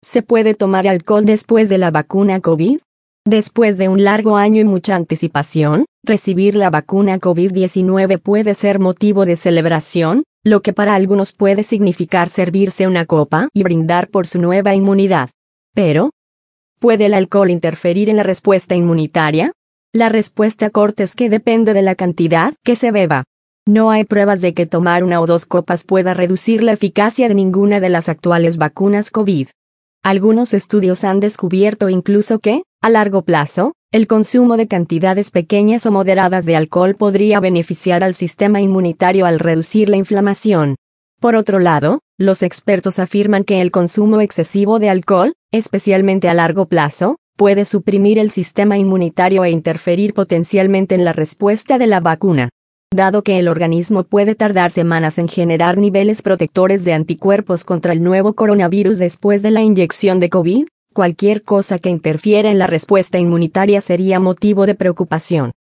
¿Se puede tomar alcohol después de la vacuna COVID? Después de un largo año y mucha anticipación, recibir la vacuna COVID-19 puede ser motivo de celebración, lo que para algunos puede significar servirse una copa y brindar por su nueva inmunidad. Pero, ¿puede el alcohol interferir en la respuesta inmunitaria? La respuesta corta es que depende de la cantidad que se beba. No hay pruebas de que tomar 1 o 2 copas pueda reducir la eficacia de ninguna de las actuales vacunas COVID. Algunos estudios han descubierto incluso que, a largo plazo, el consumo de cantidades pequeñas o moderadas de alcohol podría beneficiar al sistema inmunitario al reducir la inflamación. Por otro lado, los expertos afirman que el consumo excesivo de alcohol, especialmente a largo plazo, puede suprimir el sistema inmunitario e interferir potencialmente en la respuesta de la vacuna. Dado que el organismo puede tardar semanas en generar niveles protectores de anticuerpos contra el nuevo coronavirus después de la inyección de COVID, cualquier cosa que interfiera en la respuesta inmunitaria sería motivo de preocupación.